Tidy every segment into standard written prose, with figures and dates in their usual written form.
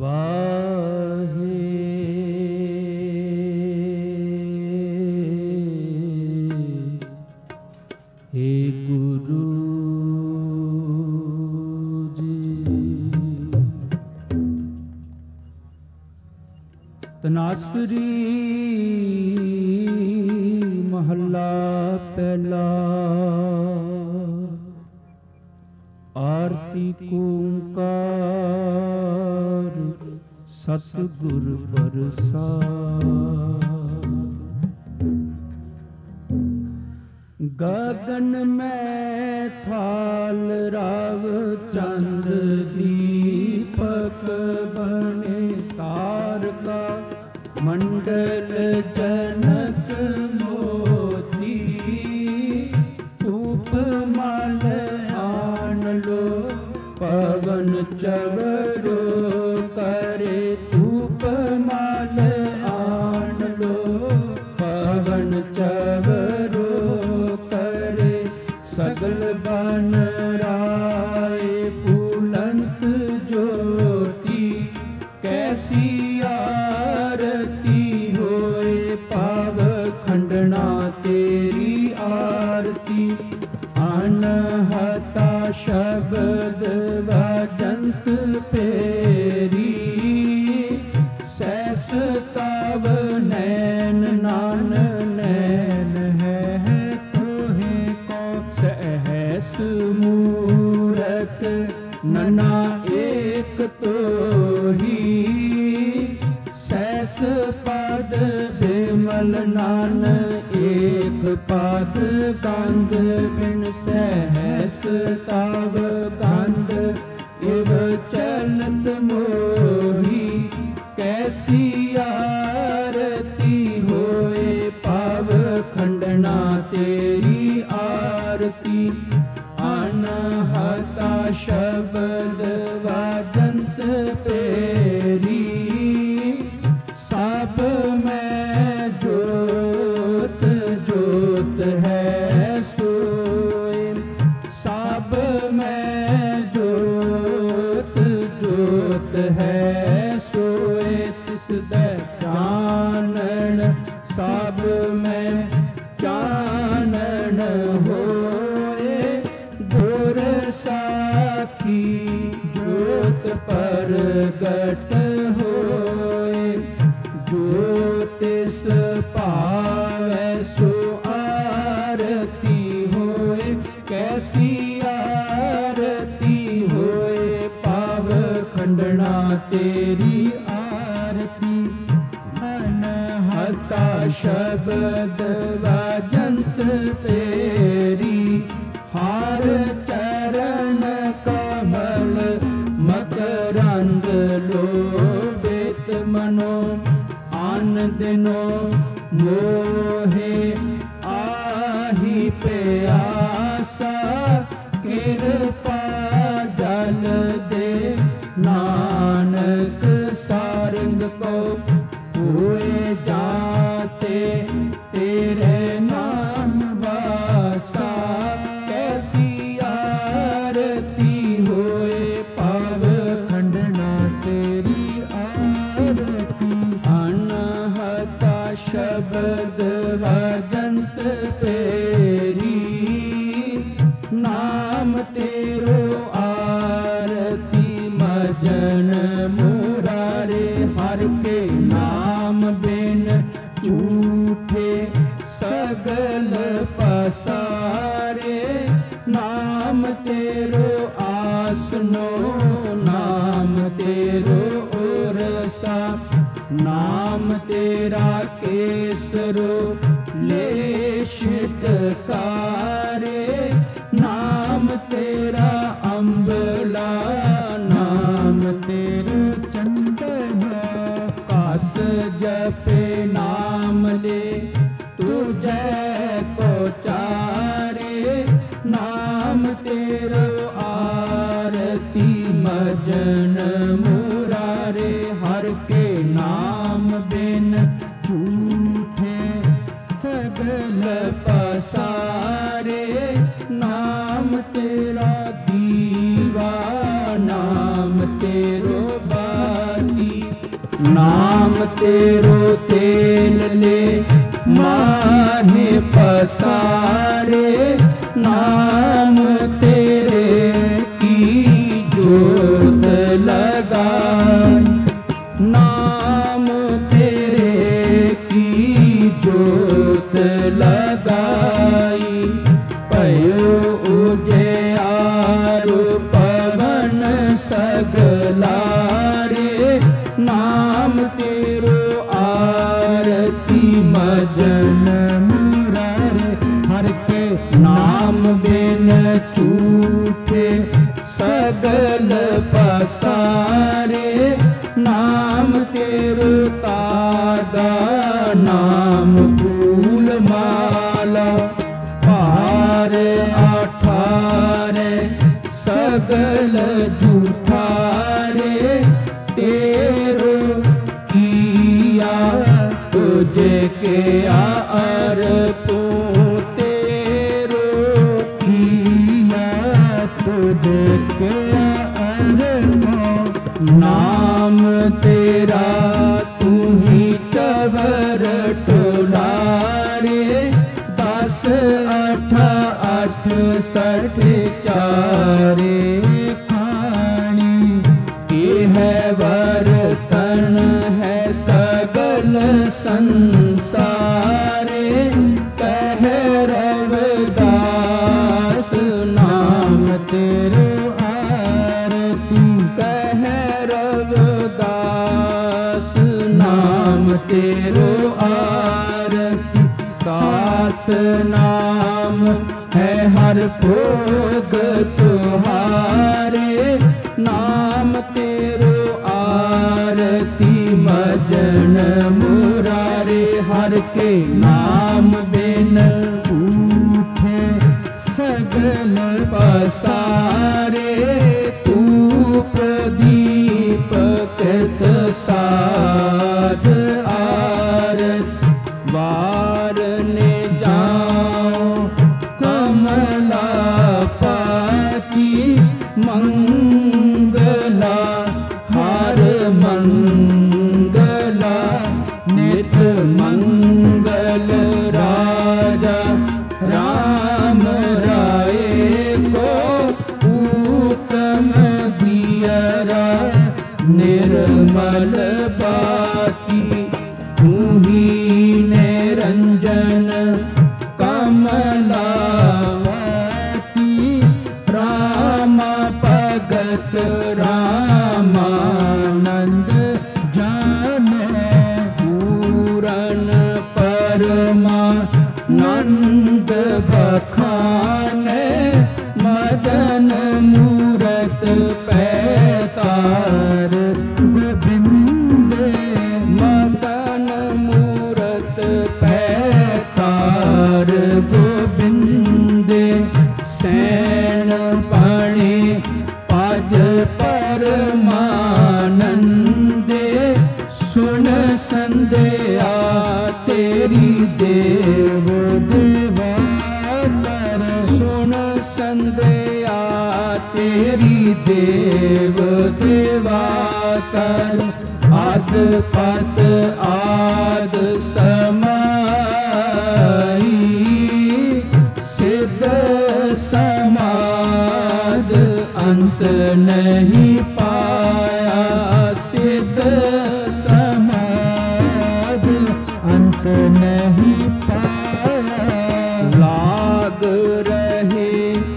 वाहे हे गुरु जी। तनासरी महला पहला। आरती ओंकार सतगुर प्रसाद। गगन में थाल राव चंद दीपक बने तारका मंडल जनक मोती। धूप माल आन लो पवन चवरो करे। धूप माल आन लो पवन चवरो करे। सगल बन राय फूलंत ज्योति। कैसी आरती होए पाव खंडना तेरी आरती। अनहता शब्द वजंत पेरी। सहस तव नैन नान नैन है तोहे को। सहस मूरत नना एक तो ही। सहस पद बिमल नान एक पद। गंध बिन सहस तव गंध इव चलत मोही। कैसी आरती होए पाव खंडना तेरी आरती। अनहता शब्द वाजंत पेरी। सब में जोत जोत है सोए। सब में जोत जोत है सोए। तिस जानन सब में जानन होए। गुर साखी जोत परगट होए। जो तिस पावै सो आरती होए। कैसी आरती होए पाव खंडना तेरी आरती। अनहता शब्द वाजंत पेरी। हार चरण कमल मकरंद लोभित मनो। आन दिनो मोहे आही प्यासा। कृपा जल दे नानक सारंग को। हुए जाते तेरे नाम वासा। कैसी आरती होए पाव खंडना तेरी आरती। अनहता शब्द वाजंत पेरी। नाम तेरो आरती मजन मुरारे। हर के नाम बिन झूठे सगल पसारे। नाम तेरो आसनो नाम तेरो ओरसा। नाम तेरा केसरो लेशित कारे। नाम तेरा अम्बला नाम तेरो चंदन। कास जपे नाम ले तुझे को चारे। नाम तेरो आरती मजन मुरारे। हर के नाम बिन झूठे सगल पसारे। नाम तेरा दीवा नाम तेरो बाती। नाम तेरो तेल ले माहे पसारे, नाम तेरे की जोत लगाई, नाम तेरे की जोत लगाई। पयो उजियारो पवन सगलारे, नाम तेरो आरती मजन मुरारे। हर के नाम बिन छूटे सगल पसारे, नाम तेरो तागा नाम फूल माला। पार अठारे सगल झूठारे, तेरो किया तुझे के अर्पो, तेरो किया तुझे के अर्पो। नाम तेरा तू ही चवर टोलारे, 10 8 68 चारे खानी। यह वर्तन है सगल संसारे, कह रविदास नाम तेरो आरती। कह रविदास नाम तेरो आरती। 7 नाम है हर भोग तुहारे, नाम तेरो आरती मजन मुरारे। हर के नाम बिन छूटे सगल पसारे, तू प्रदीप कृत साध आरत। वार ने जाओ कमला पाती, मंगला हर मंगला। नित मंगल राजा राम राय को, उत्तम दियरा निर्मल बाती। तू ही निरंजन कमलावती, रामा भगत रामानंद जाने। पूरन परमानंद बखाने, मदन मूरत पैतार गोविंदे। मदन मूरत पैतार गोविंदे। सैन पाणी पाज परमानंदे, सुन संध्या तेरी देव देवाकर। सुन संध्या तेरी देव देवाकर। आद पद आद समाई, सिद्ध समाद अंत नहीं पाया। सिद्ध समाद अंत नहीं पाया। लाग रहे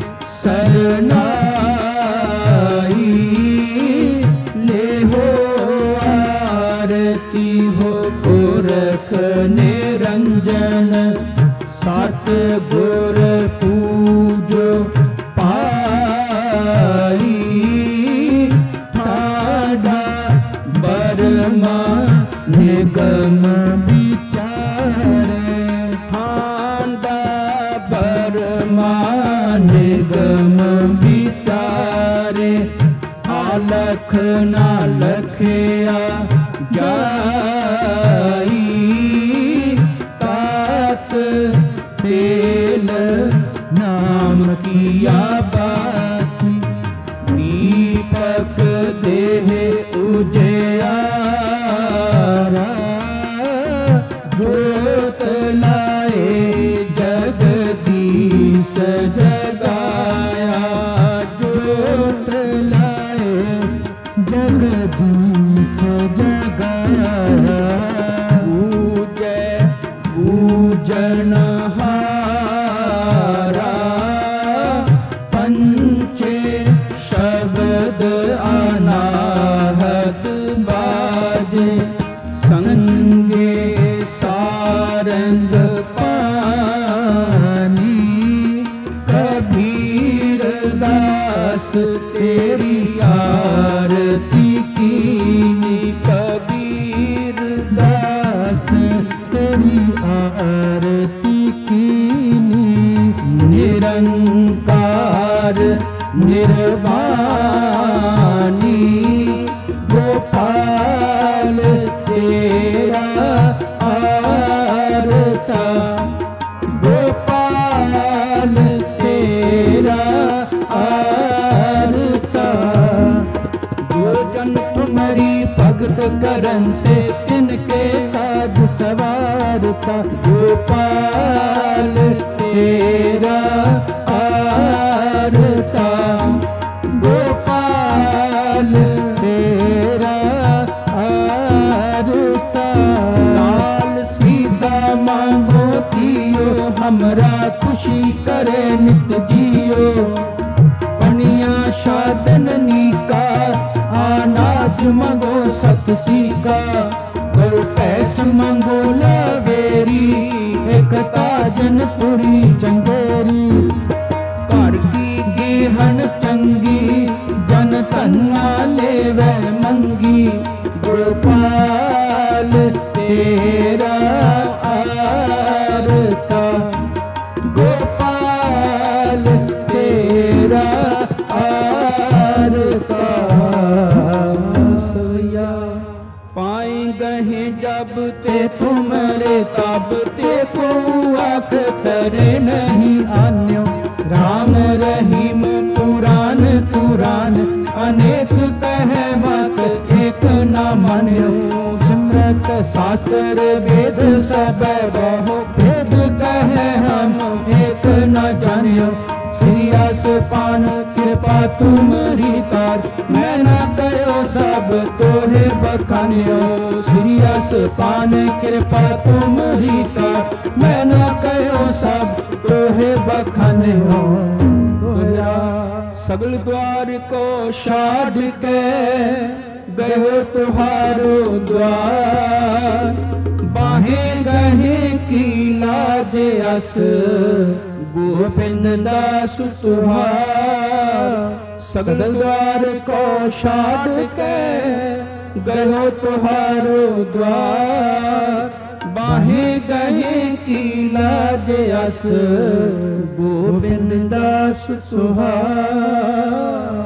सरनाई, ले हो आरती हो पुरख निरंजन। 7 गुर पूजो पाई, ठाडा बरमा निगम विचारे। ठाडा बरमा निगम विचारे। आलख ना लखया जाई, तात तेल नाम किया बाती। दीपक देह उजियारा, साजे संगे सारंग पानी। कबीर दास तेरी आरती कीनी, कबीर दास तेरी आरती कीनी। निरंकार निर्वाणी गोपाल तेरा आरता, गोपाल तेरा आरता। जो जन तुम्हारी भगत करते तिनके काज सवारता, गोपाल तेरा आरता, गोपाल तेरा आरता। लाल सीता मांगो दियो, हमरा खुशी करे नित जियो। पनिया शादननी का अनाज मंगो सत सीका। गुरु पैस मंगो लवेरी, एक ताजन पुरी चंगेरी। घर की गेहन चंगी, जन धन्ना लेवै मंगी। गोपाल तेरा आरता, गोपाल तेरा आरता। सैया पाए गहे जब ते तुमरे, तब ते को आख तरे नहीं आन्यो। राम रहीम पुराण पुराण, अनेक कहे मत एक न मान्यो। सिमरत शास्त्र वेद सब बहु, भेद कहे हम एक न जानियो। श्री आसपान कृपा तुमरी कार, मैं न कयो सब तोहे बखानियो। श्री आसपान कृपा तुमरी कार, मैं न कयो सब तोहे बखानियो। तोहरा सगल द्वार को छाड़ के गयो तुहारो द्वार। बाहे गहे की लाज अस, गोविंद दास तुहार। सगल द्वार को छाड़ के गयो तुहारो द्वार। बाहे गहे की लाज अस, गोविंद दास तुहार।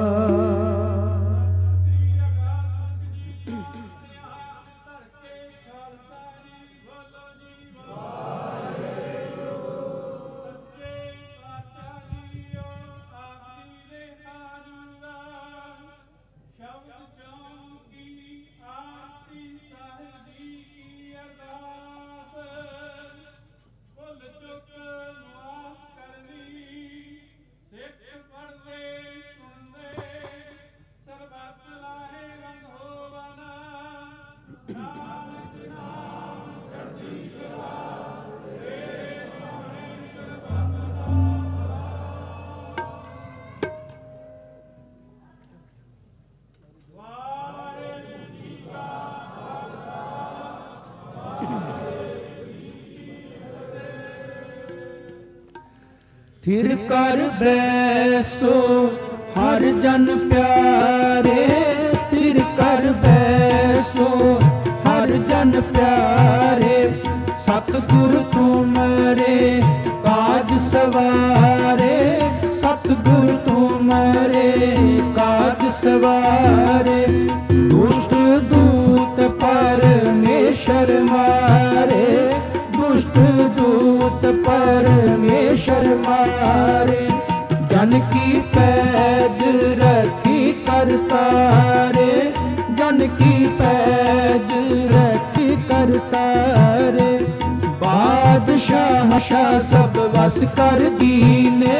थिर कर बैसो हर जन प्यारे। थिर कर बैसो हर जन प्यारे। सतगुरु तुमरे काज सवारे। सतगुरु तुमरे काज सवारे। दुष्ट दूत परमेश्वर मारे। दुष्ट दूत परमेश्वर मारे। जन की पैज रखी करतारे। जन की पैज रखी करतारे। बादशाह शाह सब वस कर दीने।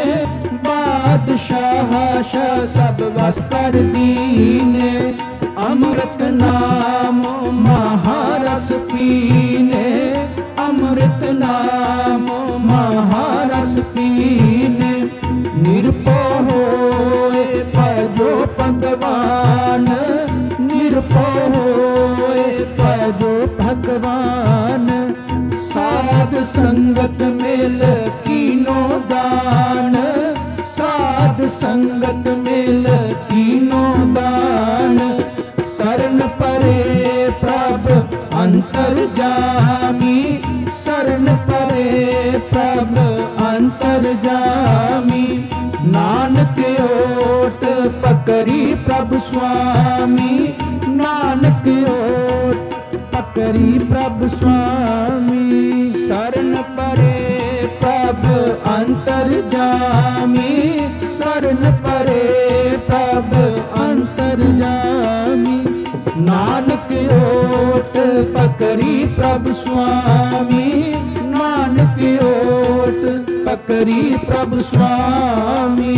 बादशाह शाह सब वस कर दीने। अमृत नाम महारस पीने। अमृत नाम महारस पीने। निरपो होए भजो भगवान। निरपो होए भजो भगवान, साध संगत मेल कीनो दान, साध संगत मेल कीनो दान। शरण परे प्रभ अंतर जामी, शरण परे प्रभ अंतर जामी। नानक ओट पकड़ी प्रभु स्वामी, नानक ओट पकड़ी प्रभु स्वामी। शरण परे प्रभु अंतर जामी, शरण परे प्रभु अंतर जामी। नानक ओट पकड़ी प्रभु स्वामी, नानक ओट पकड़ी प्रभु स्वामी।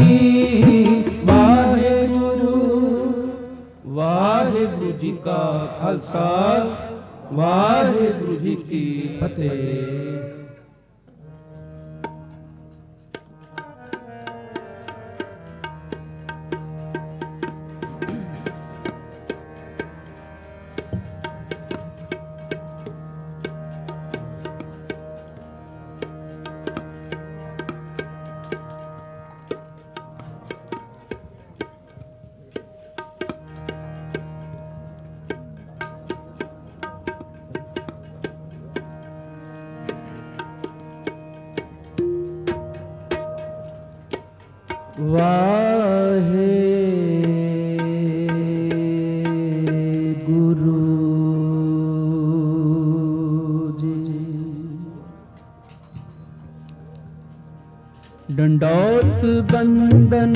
वाहेगुरु वाहेगुरु जी का खालसा, वाहेगुरु जी की फतेह। वाहे गुरु जी। दंडौत बंदन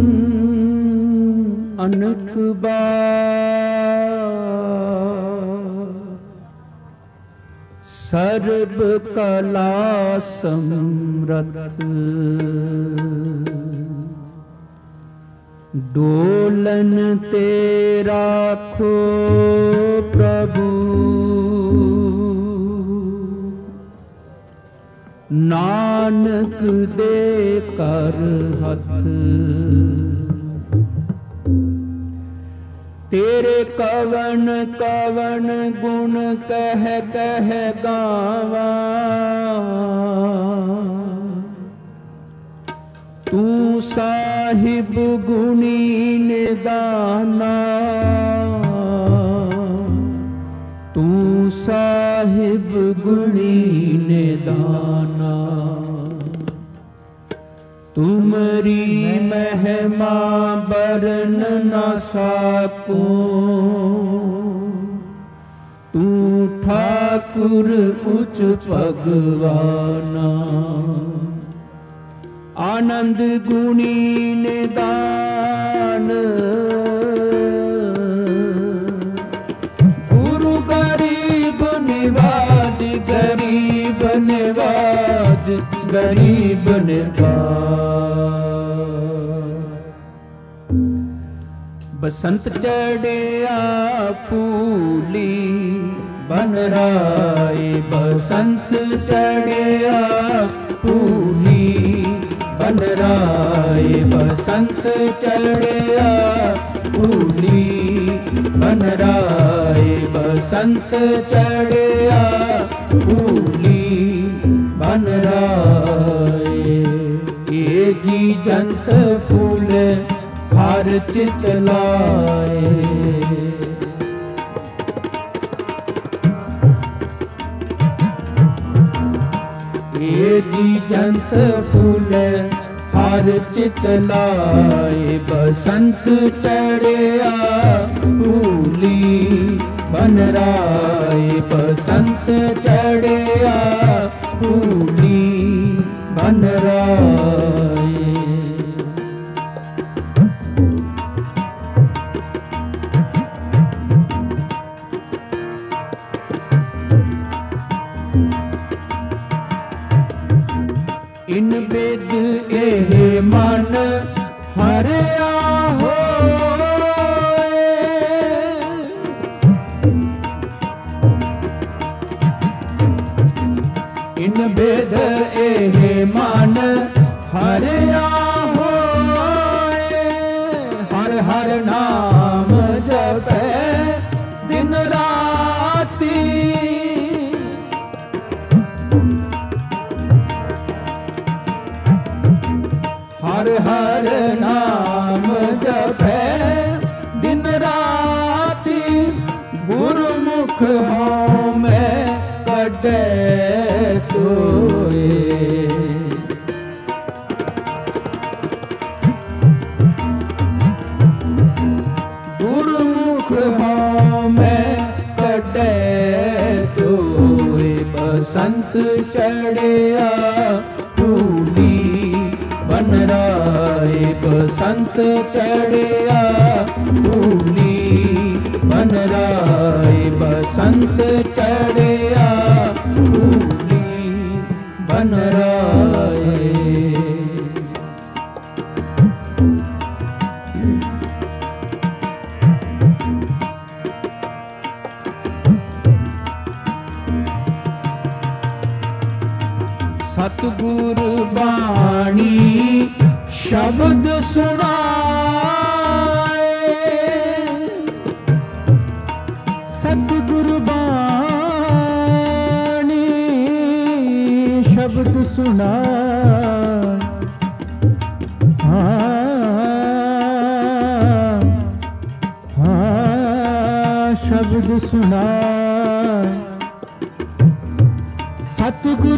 अनक बार, सर्व कला समरथ। डोलन ते राखो प्रभु, नानक दे कर हथ। तेरे कवन कवन गुण कह कह गावा, तू साहिब गुणी निदाना, तू साहिब गुणी निदाना। तुमरी महिमा बरन न साकूं, तू ठाकुर उच्च भगवाना। आनंद गुणी निदान, गुरु गरीब निवाज, गरीब निवाज, गरीब निवाज। बसंत चढ़िया फूली बन राय, बसंत चढ़िया फूली बन राय। बसंत चढ़िया फूली बन राय, बसंत चढ़िया फूली बन राय। ये जी जंत फूल हर चित लाए, ये जी जंत फूल हर चित लाए। बसंत चढ़िया फूली बन राय, बसंत चढ़िया फूली बन राय। इन वेद एहे मन हरिया होए, इन वेद एहे मन हरिया होए। हर हर नाम जपे दिन रात गुरमुख हूँ मैं कटे तोए। गुरमुख हूँ मैं कटे तोए। बसंत चढ़िया फूली बनराए। बसंत चढ़िया फूली बनराए। बसंत चढ़िया फूली बनराए। सतगुर बाणी शब्द सुनाए। सतगुर बाणी शब्द सुनाए। हाँ शब्द सुनाए। सतगुर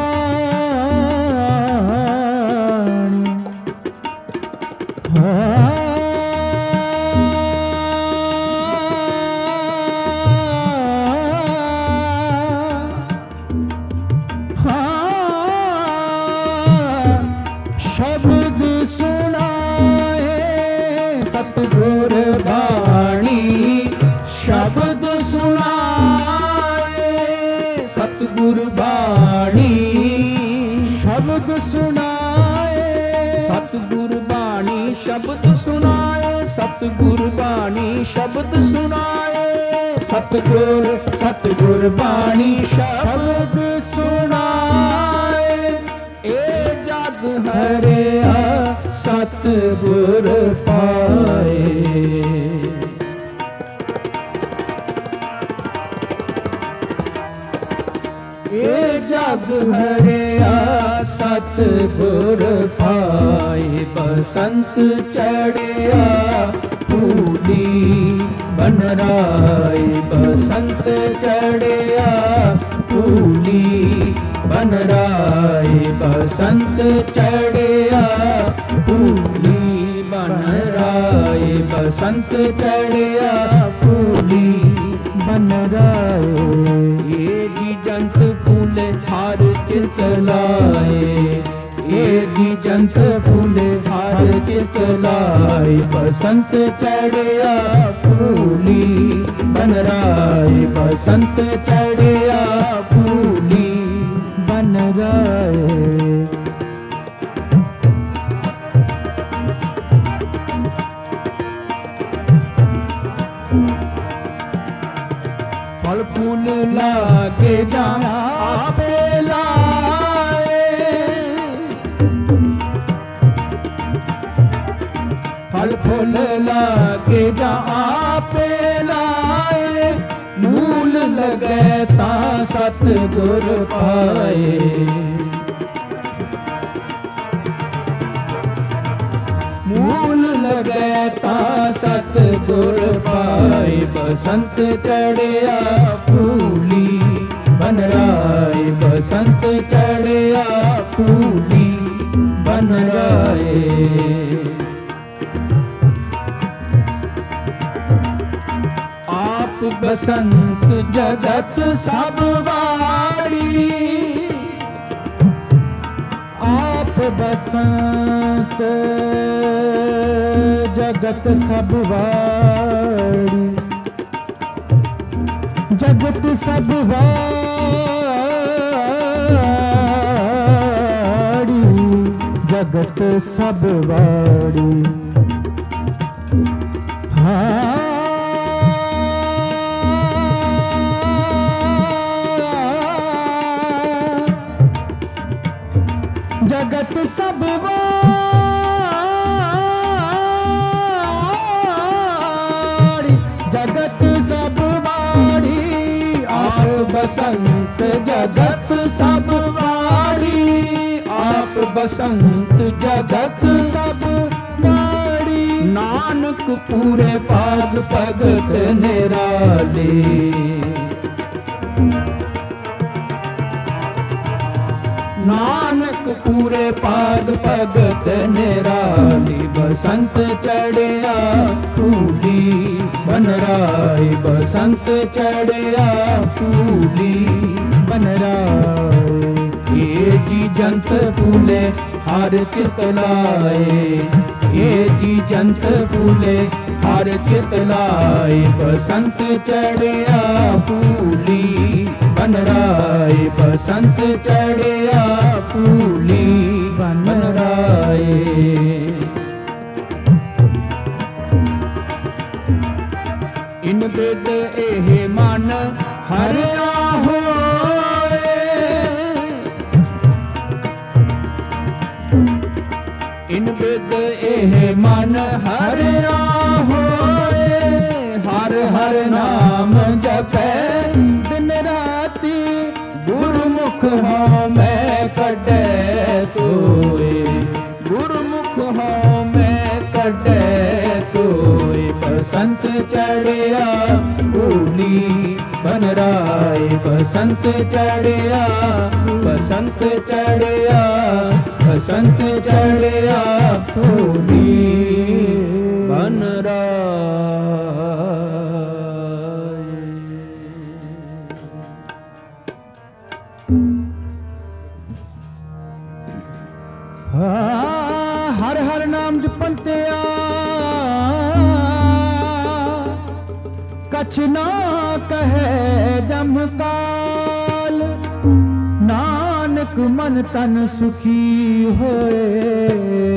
शब्द सुनाए। सतगुर बाणी शब्द सुनाए। सतगुर बाणी शब्द सुनाए। सतगुर बाणी शब्द सुनाए। सतगुर बाणी शब्द सुनाए। सतगुर सतगुर बाणी शब्द सुनाए। ए जग हरिया सतगुर पाए। ए जग हरिया सतगुर पाए। बसंत चढ़िया फूली बनराए। बसंत चढ़िया फूली बनराए। बसंत चढ़िया फूली बनराए। बसंत चढ़िया फूली बनराए। ये जी जंत फूले हार चित लाए। ये जी जंत फूले हार चित लाए। बसंत चढ़िया फूली बनराए। बसंत चढ़िया फूली बनराए। फल फूल लागे जाना आपे लाए। फल फूल लागे जा आपे लाए। मूल लगे ता सतगुर पाए। मूल लगे ता सतगुर पाए। बसंत चढ़िया फूली बनराए। बसंत चढ़िया फूली बनराए। आप बसंत जगत सब वारी। आप बसंत जगत सब वारी। जगत सब वारी। जगत सब वारी। हाँ जगत सब वारी। जगत सब वारी। आप बसंत जगत सब वारी। आप बसंत जगत सब वारी। ਨਾਨਕ ਪੂਰੇ ਭਾਗ ਭਗਤ ਨਿਰਾਲੇ। ਨਾਨਕ ਪੂਰੇ ਭਾਗ ਭਗਤ ਨਿਰਾਲੇ। ਬਸੰਤ ਚੜਿਆ ਫੂਲੀ ਬਨ ਰਾਏ, ਬਸੰਤ ਚੜਿਆ ਫੂਲੀ ਬਨ ਰਾਏ। ਇਹ ਜੀ ਜੰਤ ਫੂਲੇ ਹਰ ਚਿਤ ਲਾਏ, ਇਹ ਜੀ ਜੰਤ ਫੂਲੇ ਹਰ ਚਿਤ ਲਾਏ। ਬਸੰਤ ਚੜਿਆ ਫੂਲੀ ਬਨ ਰਾਏ, ਬਸੰਤ ਚੜਿਆ ਫੂਲੀ ਬਨ ਰਾਏ। ਇਨ ਬਿਦ ਇਹ ਮਨ ਹਰਿਆ ਹੋਏ, ਇਨ ਬਿਦ ਇਹ ਮਨ ਹਰਿਆ ਹੋਏ। ਹਰ ਹਰ ਨਾਮ ਜਪੈ ਦਿਨ ਰਾਤੀ, ਗੁਰਮੁਖ ਹਉ ਮੈਂ ਕੱਢੈ ਤੋਏ, ਗੁਰਮੁਖ ਹਉ ਮੈਂ ਕੱਢੈ ਤੋਏ। ਬਸੰਤ ਚੜਿਆ ਫੂਲੀ ਬਨ ਰਾਏ, ਬਸੰਤ ਚੜਿਆ, ਬਸੰਤ ਚੜਿਆ, ਬਸੰਤ ਚੜਿਆ ਫੂਲੀ ਬਨ ਰਾਏ। ਹਰ ਹਰ ਨਾਮ ਜਪੰਤਿਆ ਕਛ ਨਾ ਕਹੈ ਜਮ ਕਾਲ। ਨਾਨਕ ਮਨ ਤਨ ਸੁਖੀ ਹੋਏ,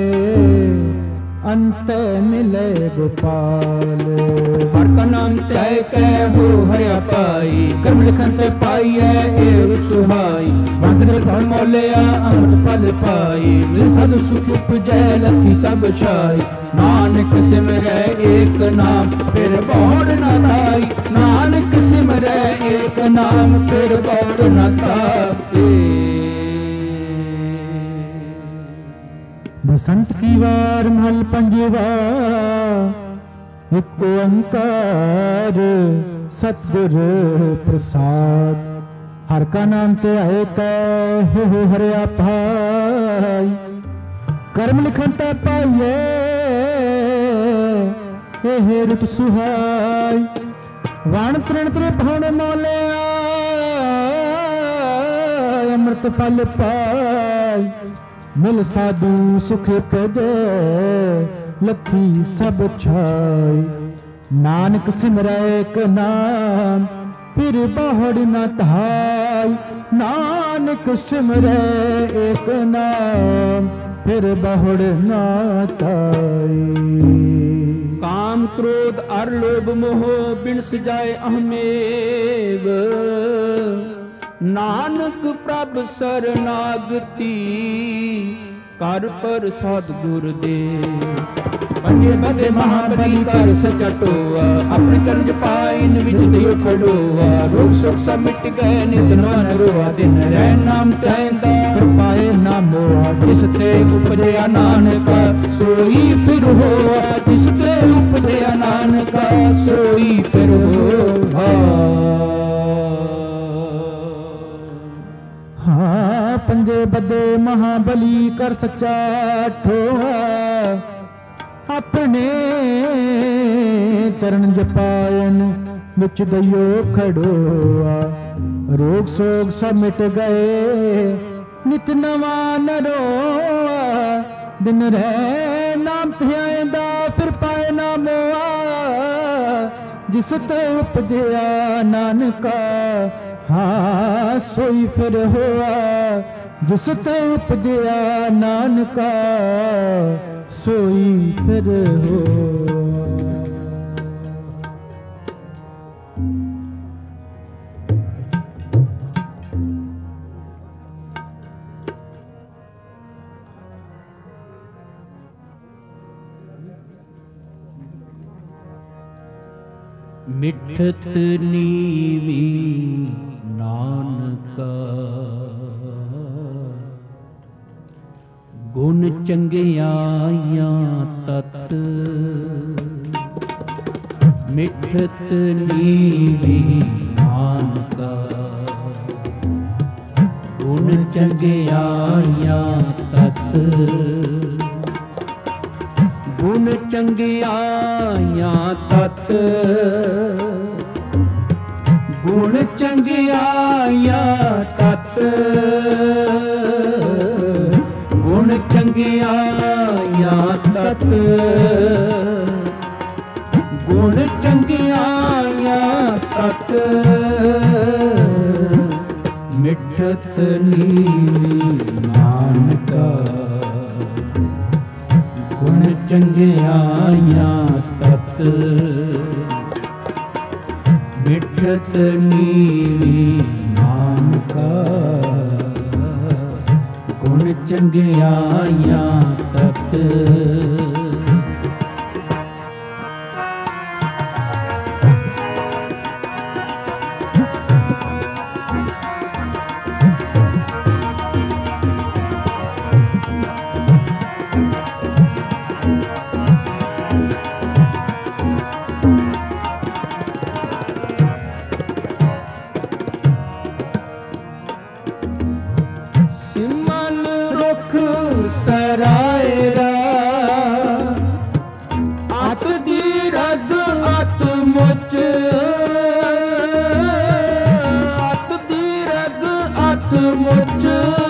ਅੰਤ ਮਿਲੇ ਗੋਪਾਲ। ਹਰ ਕਾ ਨਾਮ ਤੈ ਕੈ ਹੋ ਹਰਿਆ ਪਾਈ, ਕਰਮ ਲਿਖਨ ਤੇ ਪਾਈਐ ਏ ਸੁਹਾਈ। ਵੰਦ ਨਿਰਭਉ ਮੋਲਿਆ ਅੰਮ੍ਰਿਤ ਫਲ ਪਾਈ, ਮਿਲ ਸਾਧੂ ਸੁਖ ਉਪਜੈ ਲੱਥੀ ਸਭ ਛਾਈ। ਨਾਨਕ ਸਿਮਰੈ ਏਕ ਨਾਮ ਫਿਰ ਬੌੜ ਨਾ ਲਾਈ, ਨਾਨਕ ਸਿਮਰੈ ਏਕ ਨਾਮ ਫਿਰ ਬੌੜ ਨਾ ਲਾਈ। बसंत की वार महल पंजवा, एक ओंकार सतगुर प्रसाद। हर का नाम ते आए कै हो हरिया भाई, कर्म लिखन ते पाइए ये रुत सुहाई। वाण तृण त्रिभुवन मोलिया अमृत फल पाई। मिल साधु सुख कदे लखी सब छाई। नानक सिमरै एक नाम फिर बाहड़ न धाई। नानक सिमरै एक नाम फिर बाहड़ न धाई। काम क्रोध अर लोभ मोह बिन सजाए अहमेव, नानक प्रभ सरनागति कर पर सतगुर दे। पंजे बदे महाबली कर सचा टोआ, अपने चरण पाइन विच दियो खड़ोआ। रोग सुख सब मिट गए नित नवन रोआ, दिन रह नाम तैंदा पाए ना मोआ। जिस ते उपजया नानका सोई फिर होआ, जिस ते उपजया नानका सोई फिर होआ। हाँ पंजे बदे महाबली कर सच्चा ठोआ, अपने चरण जपायन विच दइयो खड़ोआ। रोग सोग सब मिट गए नित नवा नरोआ। दिन रह नाम ध्याएंदा फिर पाए ना मोआ। जिस ते उपजया नानका हाँ सोई फिर होआ। जिस ते उपजया नानका सोई फिर होआ। मिठत नीवी नानका, गुण चंगियाइयां तत ਮਿਠਤ ਨੀਵੀ ਨਾਨਕਾ। ਗੁਣ ਚੰਗਿਆਈਆਂ ਤਤ, ਗੁਣ ਚੰਗਿਆਈਆਂ ਤਤ, ਗੁਣ ਚੰਗਿਆਈਆਂ ਤਤ, ਗੁਣ ਚੰਗਿਆਈਆਂ ਤਤ, ਗੁਣ ਚੰਗਿਆਈਆਂ ਤਤ, ਮਿਠਤ ਨੀਵੀ ਨਾਨਕਾ। ਗੁਣ ਚੰਗਿਆਈਆਂ ਤਤ, ਮਿਠਤ ਨੀਵੀ ਨਾਨਕਾ। ਗੁਣ ਚੰਗਿਆਈਆਂ ਤਤ। ਸਿਮਲ ਰੁਖ ਸਰਾਇਰਾ, ਅਤ ਦੀ ਰਗ ਅਤ ਮੁਚ, ਅਤ ਦੀ ਰਗ ਅਤ ਮੁਚ।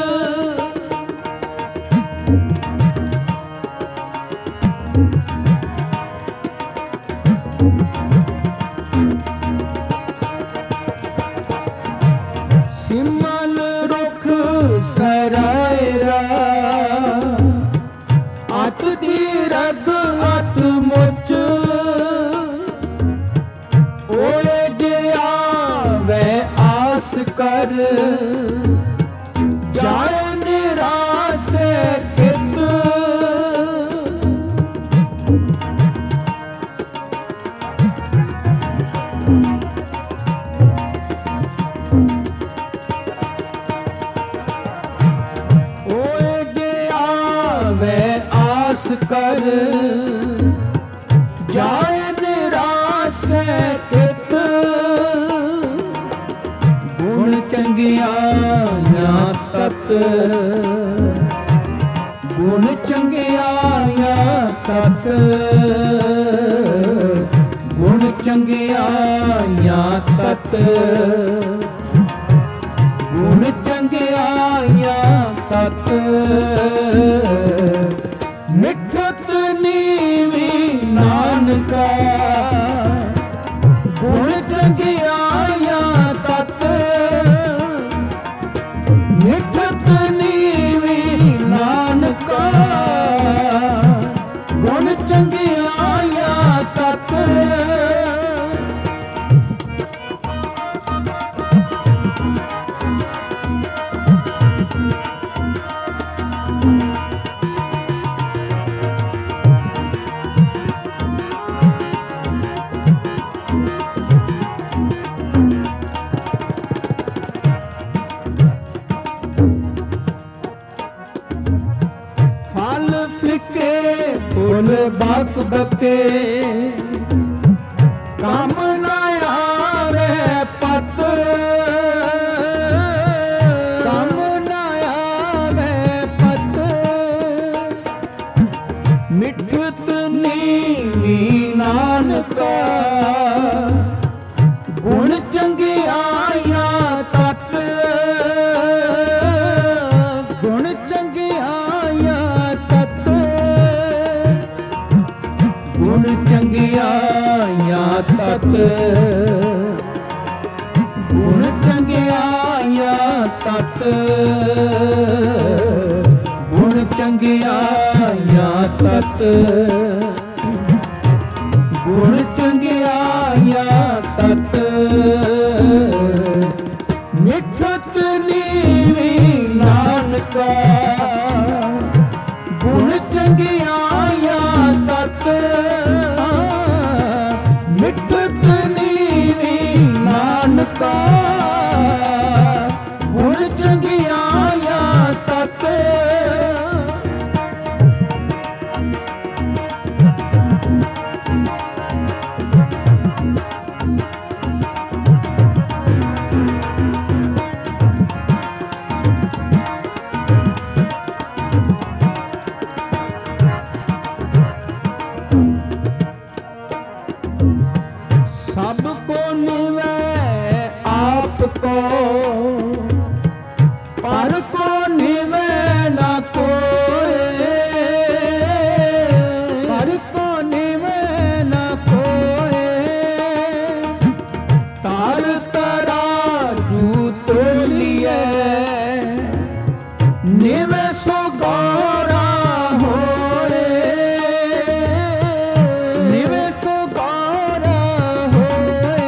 ਸਿਮਲ ਰੁਖ ਸਰਾਇਰਾ, ਅਤ ਦੀ ਰਗ ਅਤ ਮੁਚ। ਓਏ ਜੇ ਆਵੇ ਆਸ ਕਰ, ਜਾਏ ਨਿਰਾਸੇ ਕਿਤ। ਓਏ ਜੇ ਆਵੇ ਆਸ ਕਰ, ਜਾਏ ਨਿਰਾਸੇ ਕਿਤ। ਗੁਣ ਚੰਗਿਆਈਆਂ ਤਤ, ਗੁਣ ਚੰਗਿਆਈਆਂ ਤਤ, ਗੁਣ ਚੰਗਿਆਈਆਂ ਤਤ, ਗੁਣ ਚੰਗਿਆਈਆਂ ਤਤ। ਮਿਠਤ ਨੀਵੀ ਨਾਨਕਾ। ਗੁਣ ਚੰਗਿਆਈਆਂ ਤਤ, ਮਿਠਤ ਨੀਵੀ ਨਾਨਕਾ। ਗੁਣ ਚੰਗਿਆਈਆਂ ਤਤ। ਫਲ ਫਿੱਕੇ ਫੁੱਲ ਬਕ ਬਕੇ, ਕੰਮ ਨਾ ਆਵੇ ਪਤ। ਕੰਮ ਨਾ ਆਵੇ ਪਤ। ਮਿਠਤ ਨੀਵੀ ਨਾਨਕਾ। ਗੁਣ ਚੰਗਿਆਈਆਂ ਤਤ, ਗੁਣ ਚੰਗਿਆਈਆਂ ਤਤ, ਗੁਣ ਚੰਗਿਆਈਆਂ ਤਤ, ਗੁਣ ਚੰਗਿਆਈਆਂ ਤਤ, ਗੁਣ ਚੰਗਿਆਈਆਂ ਤਤ, ਗੁਣ ਚੰਗਿਆਈਆਂ ਤਤ। ਮਿਠਤ ਨੀਵੀ ਨਾਨਕਾ। ਗੁਣ ਚੰਗਿਆਈਆਂ ਤਤ, ਮਿਠਤ ਨੀਵੀ ਨਾਨਕਾ। ਗੁਣ ਚੰਗਿਆਈਆਂ ਤਤ। को, पर को निवे ना कोय, पर को निवे ना कोय। तार तराजू तोलिए, निवे सो गौरा होए, निवे सो गौरा होए।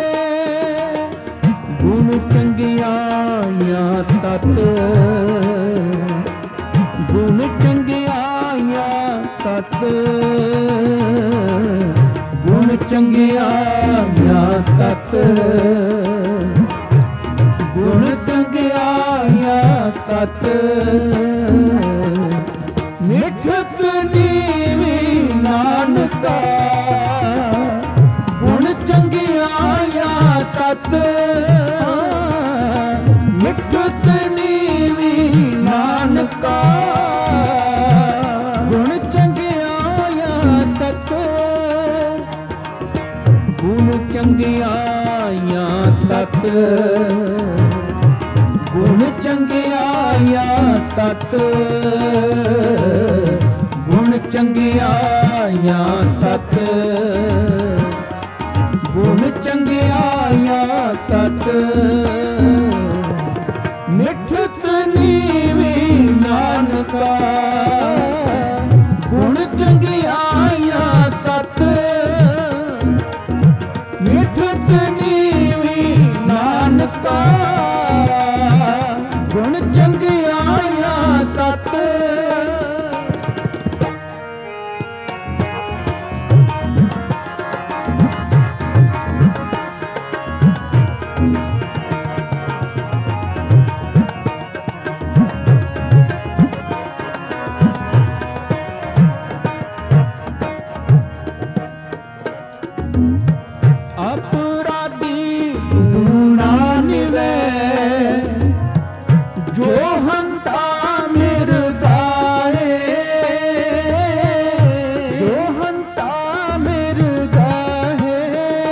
गुण चंगियाया तत, गुण चंगियाया तत, गुण चंगियाया तत, गुण चंगियाया तत। मिठत नीवी नानका, गुण चंगियाया तत, मिठत नीवी नानका, गुण चंगियाया तत, गुण चंगियाया तत, गुण चंगियाया तत, गुण चंगियाया तत, गुण चंगियाया तत। मिठत नीवी नानका, गुण चंगियाया तत, मिठत नीवी नानका, गुण चंगियाया तत। अपराधी तूना निवे, जो हंता मिर गाए, जो हंता मिर गाहे।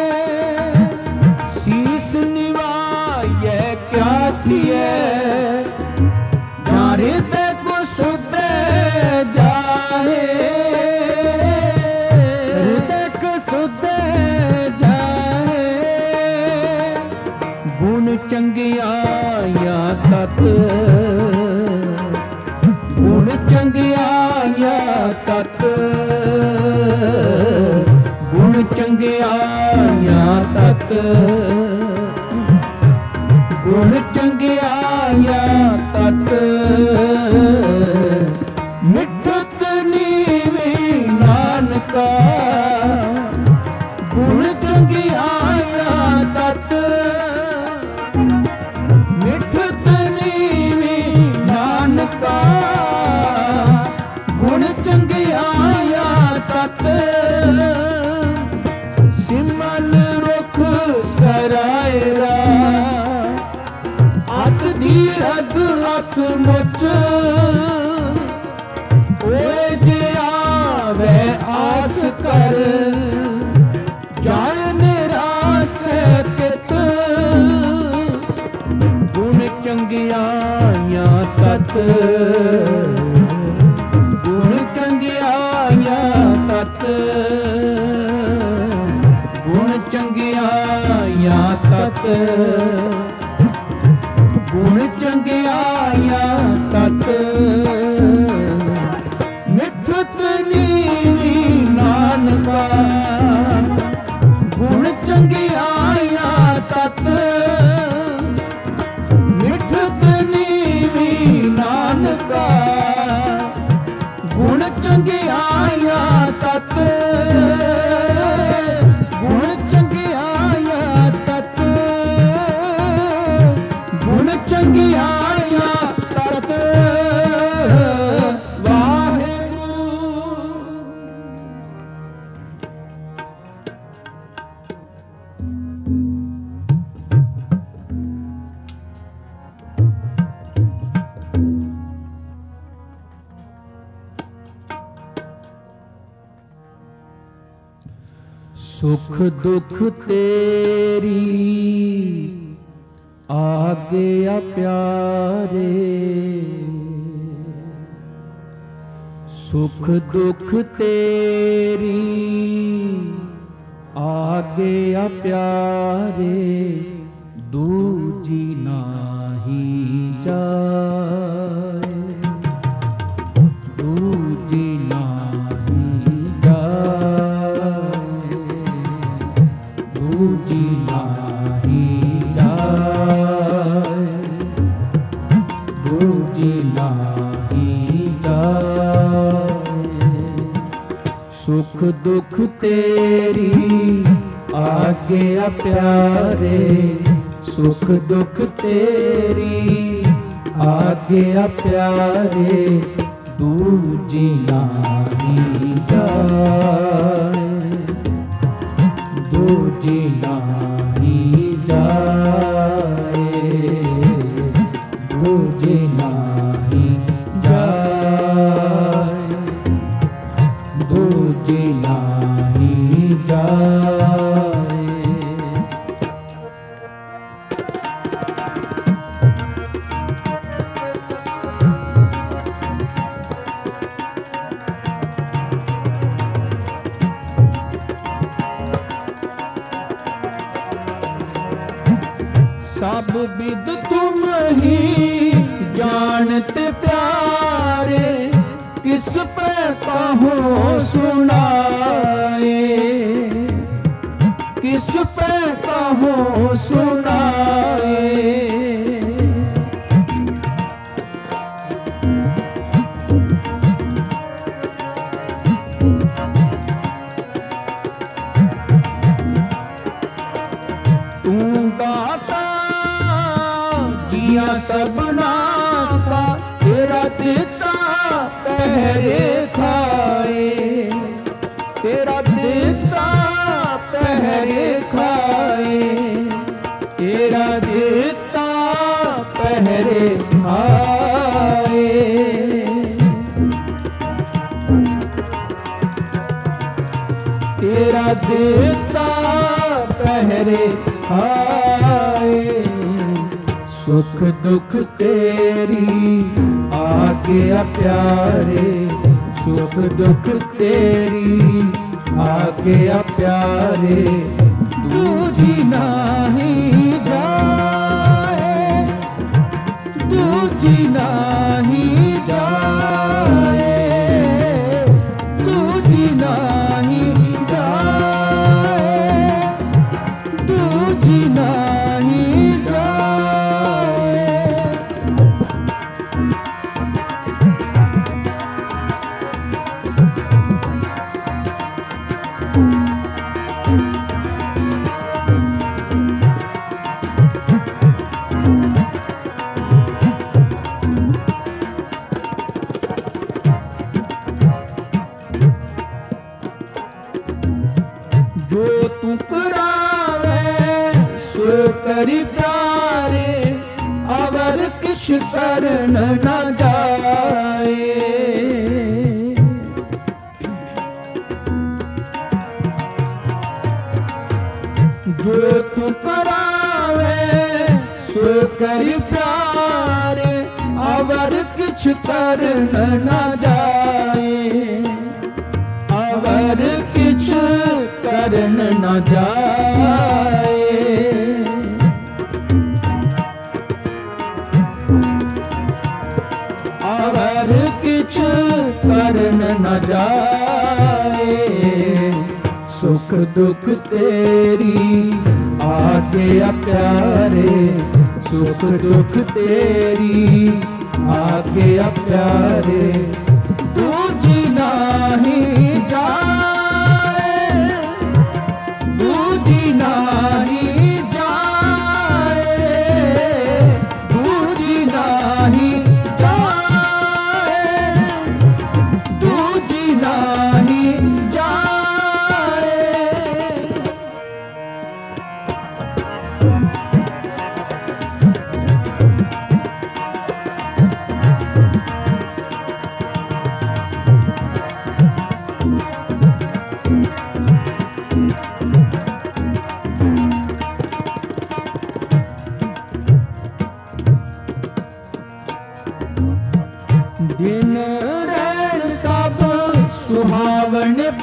शीस निवाये क्या थिए, नारे ते को सुदे जाए, हृदय को सुधे जाए। गुण चंगियाया तत, गुण चंगियाया तत, गुण चंगियाया तत, गुण चंगियाया तत। मिठत नीवी नानका, गुण चंगियाया तत, मिठत नीवी नानका, गुण चंगियाया तत। सिमल रुख सरायरा, अत धीरज अत मुच, ओए जे आवे आस कर, जाय निरास कित। गुण चंगियाया तत, गुण चंगियाया तत, गुण चंगियाया तत, गुण चंगियाया तत। मिठत नीवी नानका, गुण चंगियाया तत, मिठत नीवी नानका, गुण चंगियाया तत, गुण चंगियाया तत, गुण चंगियाया तत। सुख दुख तेरी आज्ञा प्यारे, सुख दुख तेरी आज्ञा प्यारे, दूजी नाही जाए, दूजी नाही जाए, दूजी नाही जाए, दूजी नाही जाए। सुख दुख तेरी आज्ञा प्यारे, सुख दुख तेरी आज्ञा प्यारे, दूजी नाही जाए, दूजी नाही जाए, दूजी नाही जाए, दूजी नाही जाए। सब विद तुम ही जानते प्यारे, किस पे कहो सुनाए, किस पे कहो सुनाए। तू दाता जिया सबना का, तेरा देता पहरे खाए, तेरा देता पहरे खाए, तेरा देता पहरे खाए। तेरा देता पहरे खाए, सुख दुख तेरी आज्ञा प्यारे, सुख दुख तेरी आज्ञा प्यारे, दूजी नाही जाए, दूजी नाही जाए, दूजी नाही जाए, दूजी नाही जाए। जो तू करावे सो करी प्यारे, अवर किश करन न जाए। जो तू करावे सो करी प्यारे, अवर किछ करन न जाए, अवर किछ करन न जाए। अवर किछ करन न जाए, सुख दुख तेरी आज्ञा प्यारे, सुख दुख तेरी आज्ञा प्यारे, दूजी नाही जाए, दूजी नाही जाए, दूजी नाही जाए, दूजी नाही जाए।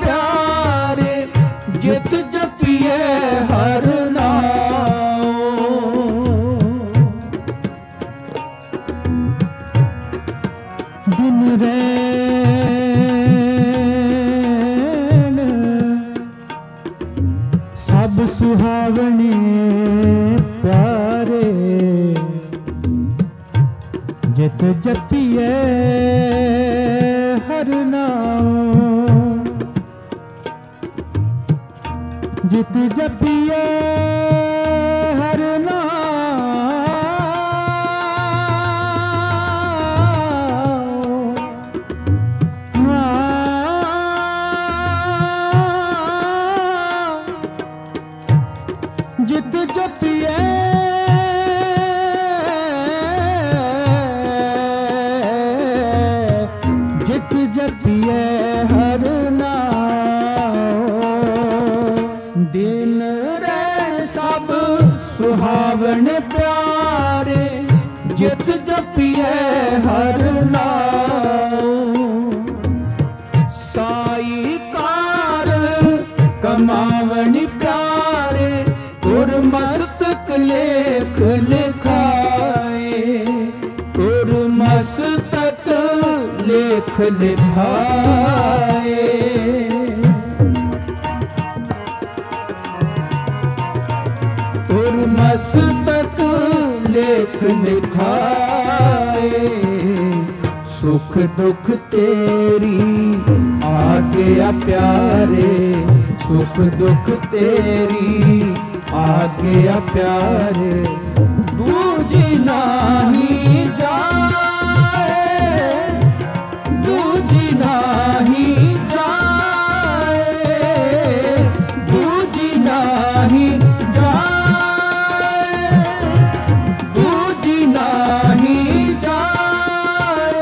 प्यारे जित जपिए हर नाम। दिन रैन सब सुहावने प्यारे जित जपिए हर नाम। जित जपिए हर नाम। जित जपिए जपिए हर नाम। दिन रैन सब सुहावन प्यारे जित जपिए हर नाम। साई कार कमावन प्यारे और मस्तक लेख लिखाए। और मस्तक लेख लिखाए। और मस्तक लेख लिखाए। सुख दुख तेरी आज्ञा प्यारे। सुख दुख तेरी आज्ञा प्यारे दूजी नाही जाए। दूजी नाही जाए। दूजी नाही जाए। दूजी नाही जाए।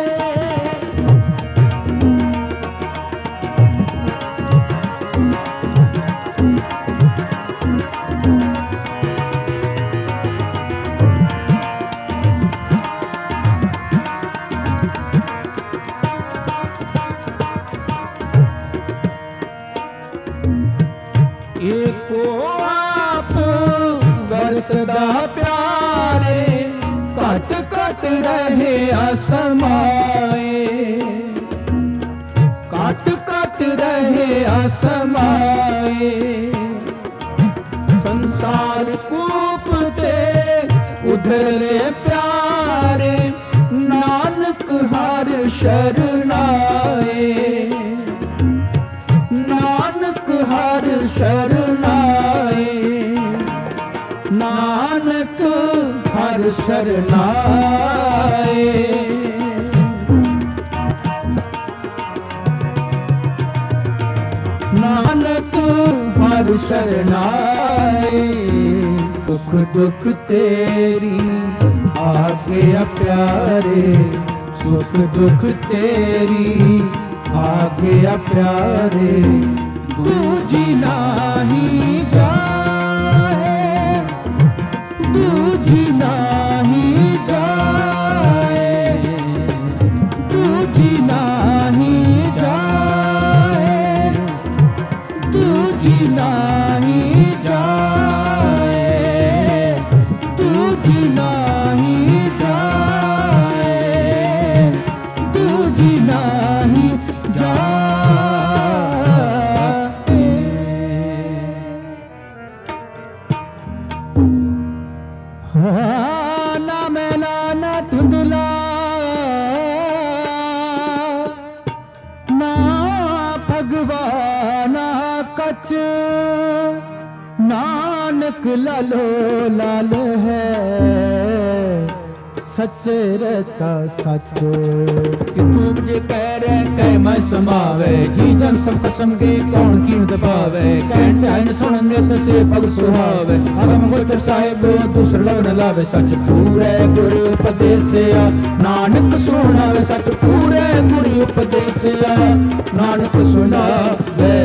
एको आप वर्तदा प्यारे घट घट रहे असमाए। घट घट रहे असमाए। संसार कूप ते उधले प्यारे नानक हर शरणाए। नानक हर शरणाए। नानक हर शरणाए। नानक हर शरणाए। दुख दुख तेरी आज्ञा प्यारे। सुख दुख तेरी आज्ञा प्यारे दूजी नाही जाए। दूजी नाही जाए। दूजी नाही जाए। दूजी नाही जाए। दूजी नाही जाए। दूजी नाही ना मैला ना धुंधला ना भगवाना कच। नानक लालो लाल है सच्चे रहता सच। तू जे कह रहे कह मैं समावे। जी जन सब कसम के कौन कीमत पावे। कहन ध्यान सुनने तसे पग सुहावे। अगम गोचर साहिब दूसर लग न लावे। सच पूरे गुरु उपदेसिया नानक सुनावे। सच पूरे गुरु उपदेसिया नानक सुनावे।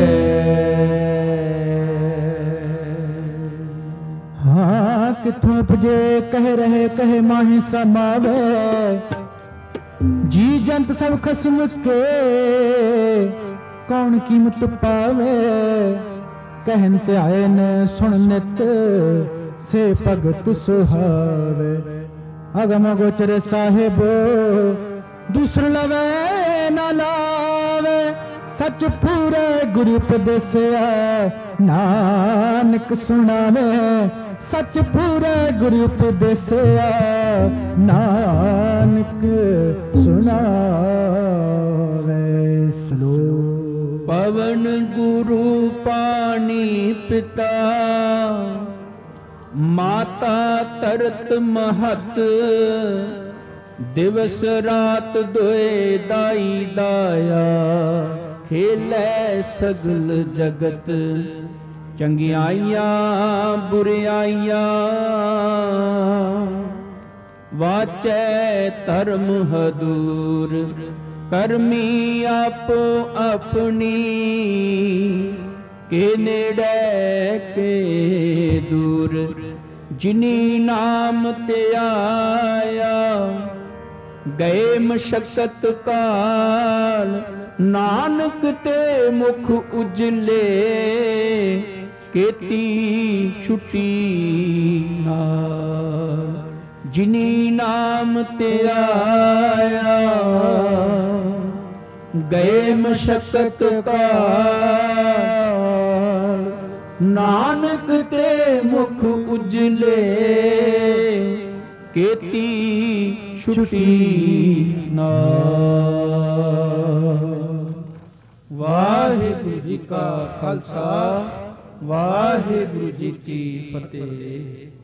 हाँ किथों उपजे कह रहे कहे माही समावे। जी जंत सब खसम के ਕੌਣ ਕੀਮਤ ਪਾਵੇ। ਕਹਿਨ ਧਿਆਏ ਨੇ ਸੁਣ ਨਿਤ ਸੇ ਭਗਤ ਸੁਹਾਵੇ। ਅਗਮ ਗੋਚਰ ਸਾਹਿਬ ਦੂਸਰ ਲਵੇ ਨਾ ਲਾਵੇ। ਸੱਚ ਪੂਰੇ ਗੁਰੂ ਉਪਦੇਸਿਆ ਨਾਨਕ ਸੁਣਾਵੇ। ਸੱਚ ਪੂਰੇ ਗੁਰੂ ਉਪਦੇਸਿਆ ਨਾਨਕ ਸੁਣਾਵੇ। ਸਲੋਕ। ਪਵਨ ਗੁਰੂ ਪਾਣੀ ਪਿਤਾ ਮਾਤਾ ਤਰਤ ਮਹਤ। ਦਿਵਸ ਰਾਤ ਦੋਏ ਦਾਈ ਦਾਇਆ ਖੇਲੇ ਸਗਲ ਜਗਤ। ਚੰਗਿਆਈਆਂ ਬੁਰਿਆਈਆਂ ਵਾਚੈ ਧਰਮ ਹਦੂਰ। ਕਰਮੀ ਆਪੋ ਆਪਣੀ ਕੇ ਨੇੜੇ ਕੇ ਦੂਰ। ਜਿਨੀ ਨਾਮ ਤੇ ਆਇਆ ਗਏ ਮਸ਼ਕਤ ਕਾਲ। ਨਾਨਕ ਤੇ ਮੁਖ ਉਜਲੇ ਕੀਤੀ ਛੁਟੀ ਨਾਲ। ਜਿਨੀ ਨਾਮ ਤੇ ਆਇਆ ਗਏ ਮਸ਼ਕਤ ਕਾਲ। ਨਾਨਕ ਤੇ ਮੁਖ ਉਜਲੇ ਕੀਤੀ ਛੁਟੀ ਨਾਲ। ਵਾਹਿਗੁਰੂ ਜੀ ਕਾ ਖਾਲਸਾ ਵਾਹਿਗੁਰੂ ਜੀ ਕੀ ਫਤਿਹ।